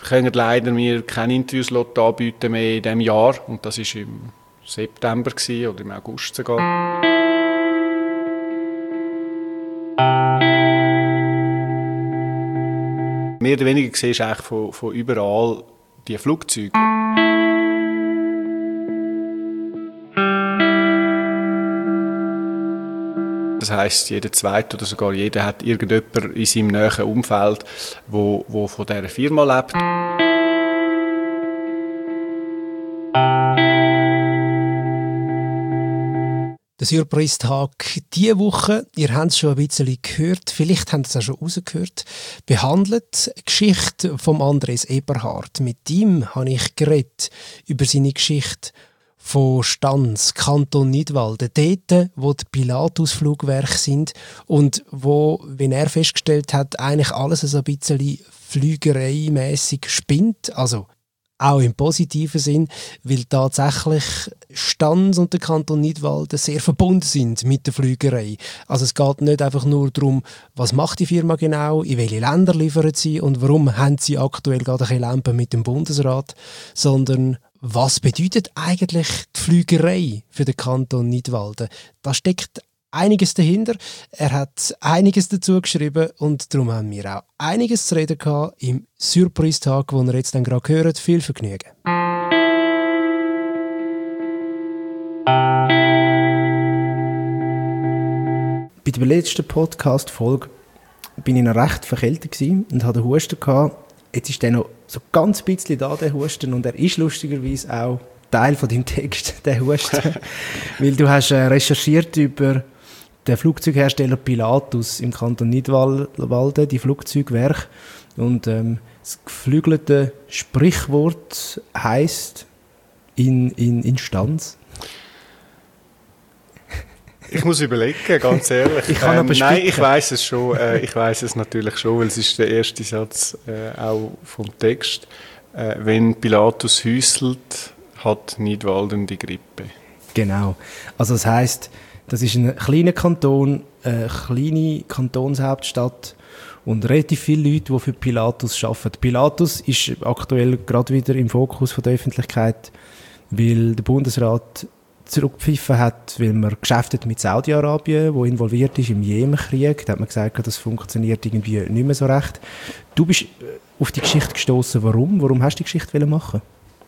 können leider mir keine Interviewslot anbieten mehr in diesem Jahr. Und das war im September oder im August sogar. Mehr oder weniger siehst du eigentlich von überall die Flugzeuge. Das heisst, jeder Zweite oder sogar jeder hat irgendjemanden in seinem näheren Umfeld, wo von dieser Firma lebt. Der Surprise-Tag diese Woche, ihr habt es schon ein bisschen gehört, vielleicht habt ihr es auch schon rausgehört, behandelt die Geschichte von Andres Eberhard. Mit ihm habe ich geredet über seine Geschichte von Stans, Kanton Nidwalden, dort, wo die Pilatus-Flugwerke sind und wo, wie er festgestellt hat, eigentlich alles so ein bisschen flügereimässig spinnt, also auch im positiven Sinn, weil tatsächlich Stans und der Kanton Nidwalden sehr verbunden sind mit der Flügerei. Also es geht nicht einfach nur darum, was macht die Firma genau, in welche Länder liefern sie und warum haben sie aktuell gerade ein bisschen Lampen mit dem Bundesrat, sondern was bedeutet eigentlich die Flügerei für den Kanton Nidwalden? Da steckt einiges dahinter. Er hat einiges dazu geschrieben und darum haben wir auch einiges zu reden gehabt im Surprise-Tag, den ihr jetzt dann gerade hört. Viel Vergnügen. Bei der letzten Podcast-Folge bin ich noch recht verkältet und hatte einen Husten gehabt. Jetzt ist der noch so ganz bisschen da, der Husten, und er ist lustigerweise auch Teil von deinem Text, der Husten. Weil du hast recherchiert über den Flugzeughersteller Pilatus im Kanton Nidwalden, die Flugzeugwerke. Und das geflügelte Sprichwort heisst in Stanz. Ich muss überlegen, ganz ehrlich. Nein, ich weiss es schon. Ich weiss es natürlich schon, weil es ist der erste Satz auch vom Text. Wenn Pilatus hüsselt, hat Nidwalden die Grippe. Genau. Also das heisst, das ist ein kleiner Kanton, eine kleine Kantonshauptstadt und relativ viele Leute, die für Pilatus arbeiten. Pilatus ist aktuell gerade wieder im Fokus der Öffentlichkeit, weil der Bundesrat zurückgepfiffen hat, weil man Geschäfte mit Saudi-Arabien, wo involviert ist im Jemenkrieg. Da hat man gesagt, das funktioniert irgendwie nicht mehr so recht. Du bist auf die Geschichte gestoßen. Warum? Warum hast du die Geschichte machen?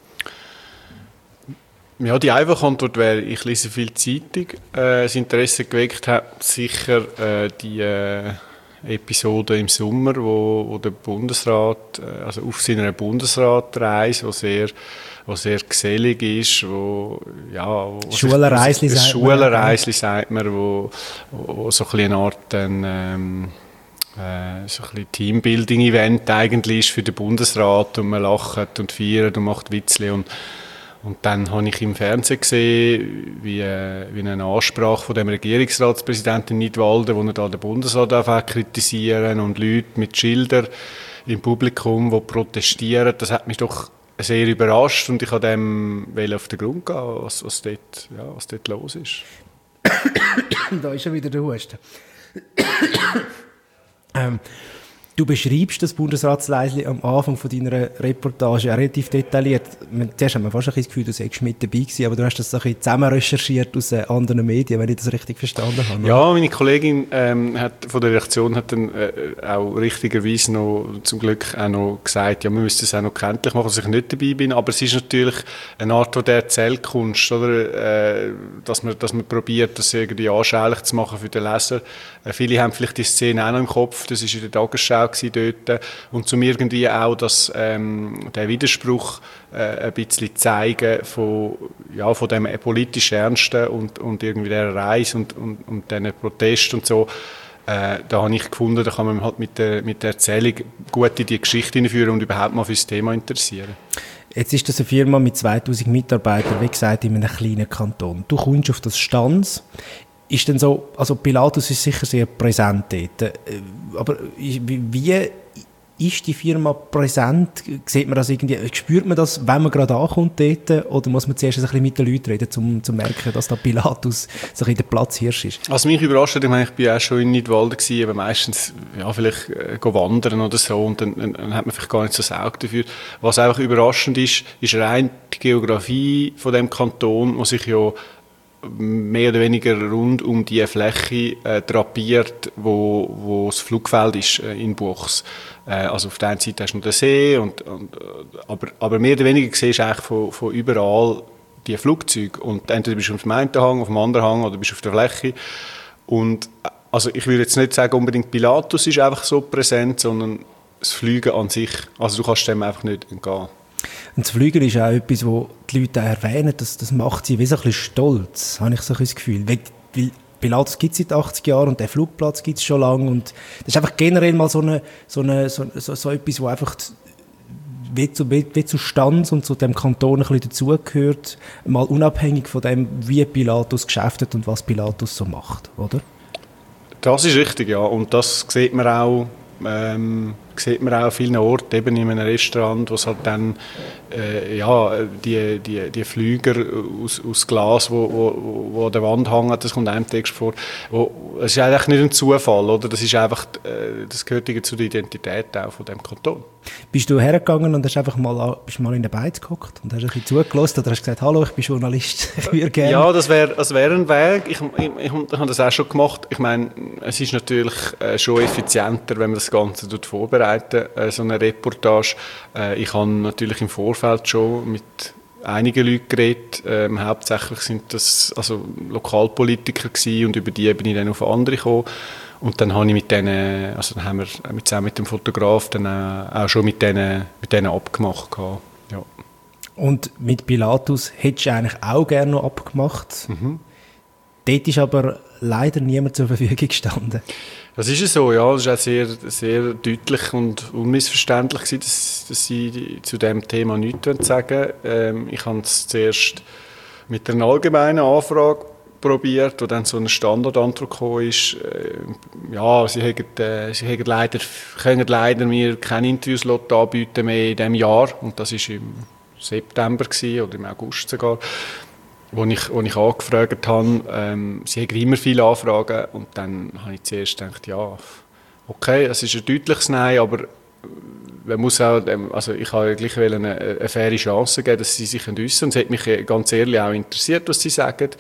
Ja, die einfache Antwort wäre, ich lese viel Zeitung. Das Interesse geweckt hat sicher die Episode im Sommer, wo der Bundesrat, also auf seiner Bundesratreise, wo sehr gesellig ist, Schulenreisli sagt man, wo so ein eine Art so ein Teambuilding-Event eigentlich ist für den Bundesrat, und man lacht und feiert und macht Witzli und dann habe ich im Fernsehen gesehen, wie eine Ansprache von dem Regierungsratspräsidenten Nidwalden, wo er da den Bundesrat anfängt kritisieren und Leute mit Schildern im Publikum, die protestieren. Das hat mich doch sehr überrascht und ich wollte dem auf den Grund gehen, was dort los ist. Da ist schon wieder der Husten. Du beschreibst das Bundesratsleisli am Anfang von deiner Reportage relativ detailliert. Zuerst haben wir fast ein das Gefühl, du seist mit dabei gewesen, aber du hast das so ein bisschen zusammen recherchiert aus anderen Medien, wenn ich das richtig verstanden habe. Ja, meine Kollegin von der Redaktion hat dann auch richtigerweise noch, zum Glück auch noch gesagt, ja, wir müssen es auch noch kenntlich machen, dass ich nicht dabei bin, aber es ist natürlich eine Art der Erzählkunst, oder? Dass man probiert, das irgendwie anschaulich zu machen für den Leser. Viele haben vielleicht die Szene auch noch im Kopf, das ist in der Tagesschau dort, und um irgendwie auch den Widerspruch ein bisschen zeigen von dem politisch Ernsten und irgendwie der Reise und diesen Protest und so. Da habe ich gefunden, da kann man halt mit der Erzählung gut in die Geschichte hineinführen und überhaupt mal für das Thema interessieren. Jetzt ist das eine Firma mit 2000 Mitarbeitern, wie gesagt, in einem kleinen Kanton. Du kommst auf das Stanz. Ist denn so, also Pilatus ist sicher sehr präsent dort, aber wie ist die Firma präsent? Sieht man das irgendwie, spürt man das, wenn man gerade ankommt dort? Oder muss man zuerst ein bisschen mit den Leuten reden, um zu merken, dass da Pilatus so ein der Platzhirsch ist? Was mich überrascht hat, ich meine, ich bin auch schon in Nidwalden gewesen, aber meistens, ja, vielleicht wandern oder so, und dann hat man vielleicht gar nicht so das Auge dafür. Was einfach überraschend ist rein die Geografie von dem Kanton, wo sich ja mehr oder weniger rund um die Fläche drapiert, wo das Flugfeld ist in Buchs. Also auf der einen Seite hast du noch den See, aber mehr oder weniger siehst du eigentlich von überall die Flugzeuge. Und entweder bist du auf dem einen Hang, auf dem anderen Hang oder bist auf der Fläche. Und also ich würde jetzt nicht sagen, unbedingt Pilatus ist einfach so präsent, sondern das Fliegen an sich. Also du kannst dem einfach nicht entgehen. Und das Fliegen ist auch etwas, wo die Leute auch erwähnen, das macht sie wie so ein bisschen stolz, habe ich so ein das Gefühl. Weil Pilatus gibt es seit 80 Jahren und der Flugplatz gibt es schon lange. Und das ist einfach generell mal so etwas, wo einfach wie zu Stanz und zu dem Kanton ein bisschen dazugehört, mal unabhängig von dem, wie Pilatus geschäftet und was Pilatus so macht, oder? Das ist richtig, ja. Und das sieht man auch an vielen Orten, eben in einem Restaurant, wo es halt dann die Flüger aus Glas, wo an der Wand hängen, das kommt einem Text vor. Es ist eigentlich nicht ein Zufall, oder? Das ist einfach, das gehört zu der Identität auch von dem Kanton. Bist du hergegangen und hast bist mal in den Beiz gehockt und hast ein bisschen zugelassen oder hast gesagt, hallo, ich bin Journalist, ich würde gerne... Ja, das wär ein Weg. Ich habe das auch schon gemacht. Ich meine, es ist natürlich schon effizienter, wenn man das Ganze vorbereitet, so eine Reportage. Ich habe natürlich im Vorfeld schon mit einigen Leuten geredet. Hauptsächlich sind das also Lokalpolitiker gewesen, und über die bin ich dann auf andere gekommen. Und dann habe ich mit denen, also dann haben wir zusammen mit dem Fotograf dann auch schon mit denen abgemacht gehabt. Ja. Und mit Pilatus hättest du eigentlich auch gerne noch abgemacht. Mhm. Dort ist aber leider niemand zur Verfügung gestanden. Das ist es so, ja. Es war auch sehr, sehr deutlich und unmissverständlich gewesen, dass sie zu diesem Thema nichts sagen wollen. Ich habe es zuerst mit einer allgemeinen Anfrage probiert, wo dann so eine Standardantwort gekommen ist. Ja, sie können leider mir keine Interviewslot anbieten mehr in diesem Jahr. Und das war im September gewesen, oder im August sogar. Wo ich angefragt habe, sie haben immer viele Anfragen, und dann habe ich zuerst gedacht, ja, okay, es ist ein deutliches Nein, aber man muss auch, also ich habe gleich eine faire Chance geben, dass sie sich äußern können. Es hat mich ganz ehrlich auch interessiert, was sie sagen,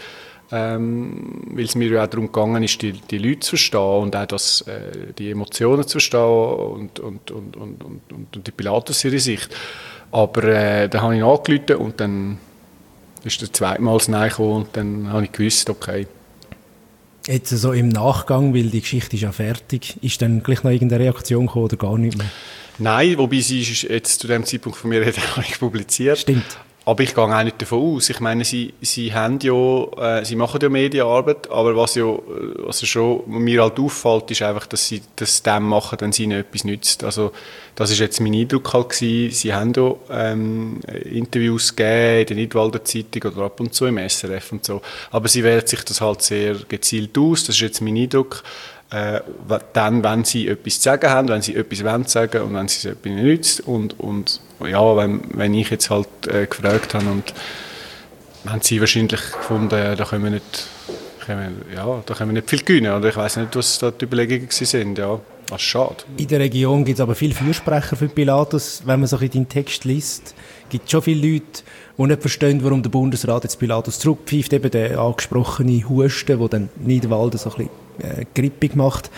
weil es mir ja auch darum gegangen ist, die Leute zu verstehen und auch die Emotionen zu verstehen und die Pilatus ihre Sicht. Aber dann habe ich angerufen und dann ist der zweite Mal das Nein gekommen, und dann habe ich gewusst, okay. Jetzt so im Nachgang, weil die Geschichte ist ja fertig, ist dann gleich noch irgendeine Reaktion gekommen oder gar nicht mehr? Nein, wobei sie ist jetzt zu dem Zeitpunkt von mir nicht publiziert. Stimmt. Aber ich gehe auch nicht davon aus. Ich meine, sie machen ja Medienarbeit, aber was schon mir halt auffällt, ist einfach, dass sie das dem machen, wenn sie ihnen etwas nützt. Also das ist jetzt mein Eindruck halt gewesen. Sie haben ja Interviews gegeben in der Nidwalder Zeitung oder ab und zu im SRF und so. Aber sie wählen sich das halt sehr gezielt aus. Das ist jetzt mein Eindruck. Dann, wenn sie etwas zu sagen haben, wenn sie etwas wollen sagen und wenn sie es etwas nützt und ja, wenn ich jetzt halt gefragt habe, und haben sie wahrscheinlich gefunden, da können wir nicht viel gewinnen, oder ich weiss nicht, was da die Überlegungen sind, ja, das ist schade. In der Region gibt es aber viele Fürsprecher für Pilatus, wenn man so in deinen Text liest, gibt es schon viele Leute, die nicht verstehen, warum der Bundesrat jetzt Pilatus zurückpfeift, eben der angesprochene Husten, der dann Nidwalden so ein bisschen grippig macht.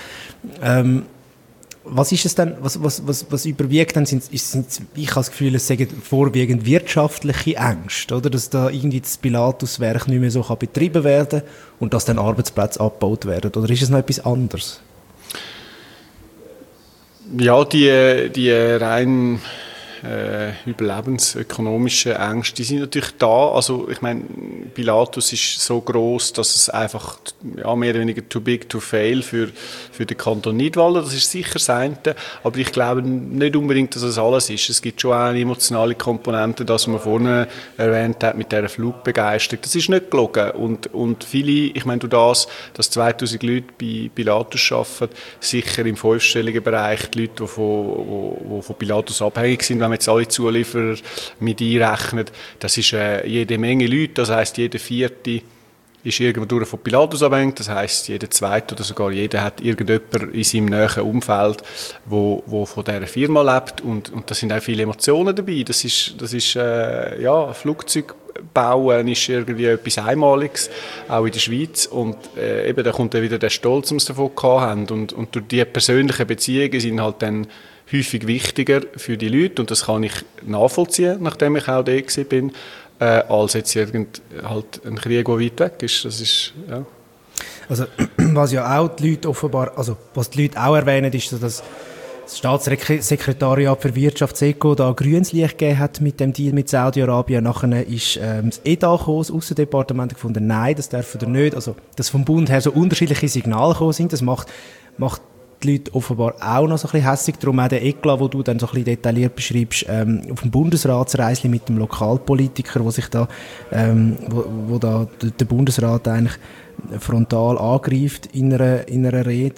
Was ist es denn, was überwiegt dann? Ich habe das Gefühl, es sind vorwiegend wirtschaftliche Ängste, oder? Dass da irgendwie das Pilatuswerk nicht mehr so betrieben werden kann und dass dann Arbeitsplätze abgebaut werden. Oder ist es noch etwas anderes? Ja, die rein überlebensökonomischen Ängste, die sind natürlich da. Also ich meine, Pilatus ist so groß, dass es einfach mehr oder weniger too big to fail für den Kanton Nidwalden. Das ist sicher das eine. Aber ich glaube nicht unbedingt, dass es alles ist. Es gibt schon auch eine emotionale Komponente, das man vorne erwähnt hat, mit dieser Flugbegeisterung. Das ist nicht gelogen. Und viele, ich meine, dass 2000 Leute bei Pilatus arbeiten, sicher im fünfstelligen Bereich, die Leute, die von Pilatus abhängig sind, wenn man jetzt alle Zulieferer mit einrechnet, das ist jede Menge Leute, das heisst, jeder Vierte ist irgendwo von Pilatus abhängig, das heisst, jeder Zweite oder sogar jeder hat irgendjemand in seinem näheren Umfeld, wo von dieser Firma lebt und da sind auch viele Emotionen dabei, das ist Flugzeug bauen ist irgendwie etwas Einmaliges, auch in der Schweiz. Und eben, da kommt dann wieder der Stolz, den wir davon gehabt haben. Und durch die persönlichen Beziehungen sind halt dann häufig wichtiger für die Leute. Und das kann ich nachvollziehen, nachdem ich auch da bin, als jetzt halt ein Krieg, der weit weg ist. Das ist, ja. Also, was ja auch die Leute offenbar, also was die Leute auch erwähnen, ist, dass das Staatssekretariat für Wirtschaft SECO da grünes Licht gegeben hat mit dem Deal mit Saudi-Arabien. Nachher ist das EDA gekommen, das Aussendepartement gefunden, nein, das dürfen wir nicht. Also, dass vom Bund her so unterschiedliche Signale gekommen sind, das macht die Leute offenbar auch noch so ein bisschen hässig. Darum auch der Eklat, wo du dann so ein bisschen detailliert beschreibst, auf dem Bundesratsreisli mit dem Lokalpolitiker, wo sich da, wo da der Bundesrat eigentlich frontal angreift in einer Rede.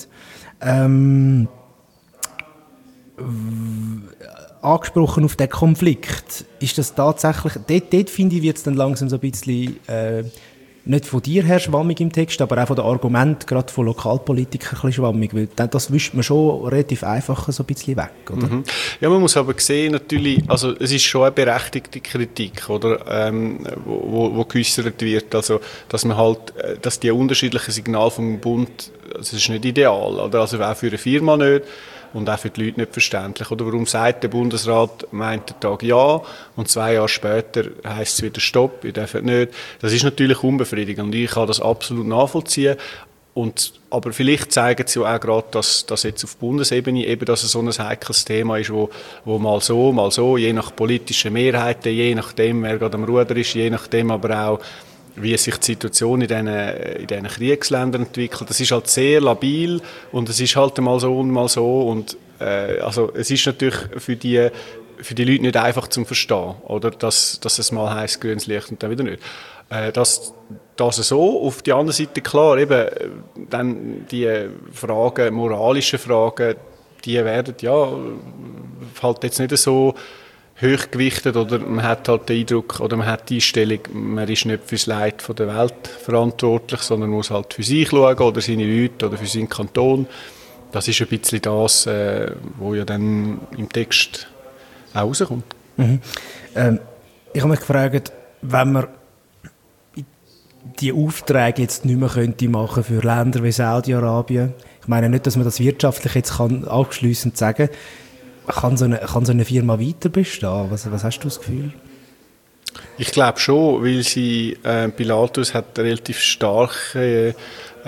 Angesprochen auf den Konflikt, ist das tatsächlich, dort finde ich, wird es dann langsam so ein bisschen, nicht von dir her schwammig im Text, aber auch von den Argumenten, gerade von Lokalpolitikern, ein bisschen schwammig, weil das wischt man schon relativ einfach so ein bisschen weg, oder? Mhm. Ja, man muss aber sehen, natürlich, also es ist schon eine berechtigte Kritik, oder, wo geäussert wird, also, dass die unterschiedlichen Signale vom Bund, das ist nicht ideal, oder, also auch für eine Firma nicht, und auch für die Leute nicht verständlich. Oder warum sagt der Bundesrat, meint der Tag ja und 2 Jahre später heisst es wieder Stopp, ihr dürft nicht. Das ist natürlich unbefriedigend und ich kann das absolut nachvollziehen. Aber vielleicht zeigen sie ja auch gerade, dass jetzt auf Bundesebene eben, dass es so ein heikles Thema ist, wo mal so, je nach politischen Mehrheiten, je nachdem, wer gerade am Ruder ist, je nachdem aber auch, wie sich die Situation in diesen Kriegsländern entwickelt. Das ist halt sehr labil und es ist halt mal so und mal so. Und also es ist natürlich für die Leute nicht einfach zu verstehen, oder? Dass es mal heisst, grünes Licht und dann wieder nicht. Das so. Auf der anderen Seite, klar, eben, dann die Fragen, moralische Fragen, die werden ja halt jetzt nicht so hochgewichtet, oder man hat halt den Eindruck, oder man hat die Einstellung, man ist nicht fürs Leid der Welt verantwortlich, sondern muss halt für sich schauen, oder seine Leute, oder für seinen Kanton. Das ist ein bisschen das, was ja dann im Text auch rauskommt. Mhm. Ich habe mich gefragt, wenn man die Aufträge jetzt nicht mehr könnte machen für Länder wie Saudi-Arabien, ich meine nicht, dass man das wirtschaftlich jetzt abschliessend sagen kann, so eine Firma weiter bestehen? Was hast du das Gefühl? Ich glaube schon, weil Pilatus hat relativ starke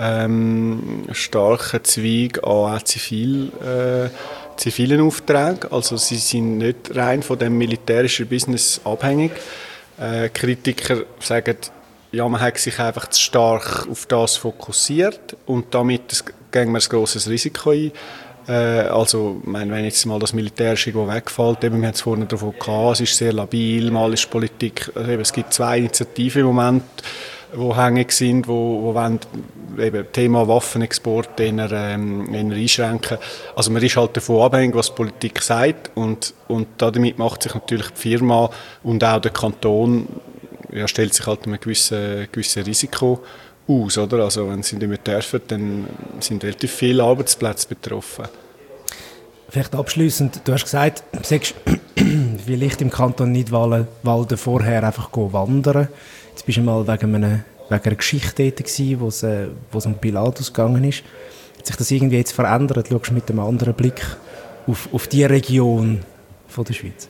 Zweig an zivilen Aufträgen. Also sie sind nicht rein von dem militärischen Business abhängig. Kritiker sagen, ja, man hat sich einfach zu stark auf das fokussiert und damit gehen wir ein grosses Risiko ein. Also, wenn jetzt mal das Militärische wegfällt, eben, wir haben es vorhin davon gehabt, es ist sehr labil, mal ist Politik, also eben, es gibt 2 Initiativen im Moment, die hängig sind, wo wollen, eben, Thema Waffenexport eher einschränken. Also man ist halt davon abhängig, was die Politik sagt und damit macht sich natürlich die Firma und auch der Kanton, ja, stellt sich halt einem gewissen Risiko aus, oder? Also wenn sie nicht mehr dürfen, dann sind relativ viele Arbeitsplätze betroffen. Vielleicht abschliessend, du hast gesagt, du sagst, vielleicht im Kanton Nidwalden vorher einfach wandern. Jetzt bist du mal wegen einer Geschichte tätig gewesen, wo es um Pilatus gegangen ist. Hat sich das irgendwie jetzt verändert? Schaust du mit einem anderen Blick auf die Region von der Schweiz?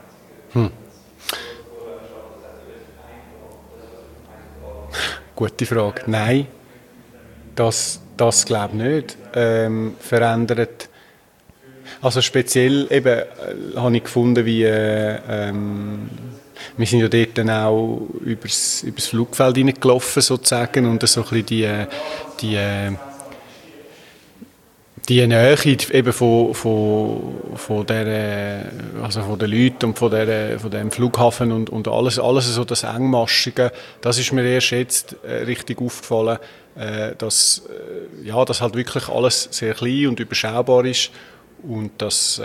Gute Frage. Nein, das glaube ich nicht. Verändert. Also speziell eben habe ich gefunden, wie wir sind ja dort dann auch übers Flugfeld hineingelaufen sozusagen und so ein bisschen die Nähe eben von den Leuten und von dem Flughafen und alles so das Engmaschige, das ist mir erst jetzt richtig aufgefallen, dass halt wirklich alles sehr klein und überschaubar ist und dass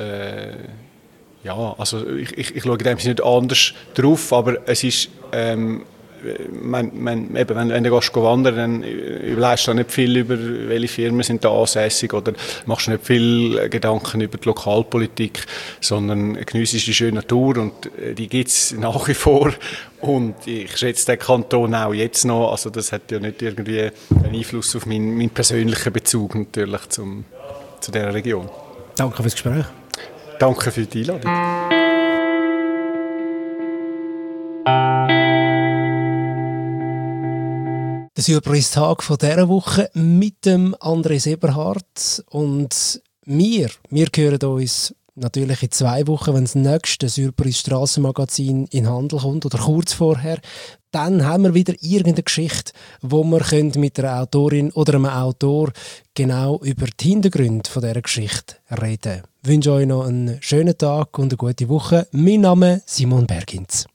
also ich schaue in dem Sinne nicht anders drauf, aber es ist eben, wenn du gehst wandern, dann überlegst du nicht viel über, welche Firmen sind da ansässig oder machst nicht viel Gedanken über die Lokalpolitik, sondern geniessest die schöne Natur und die gibt es nach wie vor und ich schätze den Kanton auch jetzt noch, also das hat ja nicht irgendwie einen Einfluss auf meinen persönlichen Bezug natürlich zu dieser Region. Danke fürs Gespräch. Danke für die Einladung. Der Surprise-Tag von dieser Woche mit dem Andres Eberhard und wir hören uns natürlich in 2 Wochen, wenn das nächste Surprise-Strassenmagazin in Handel kommt oder kurz vorher. Dann haben wir wieder irgendeine Geschichte, wo wir mit einer Autorin oder einem Autor genau über die Hintergründe von dieser Geschichte reden. Ich wünsche euch noch einen schönen Tag und eine gute Woche. Mein Name ist Simon Bergins.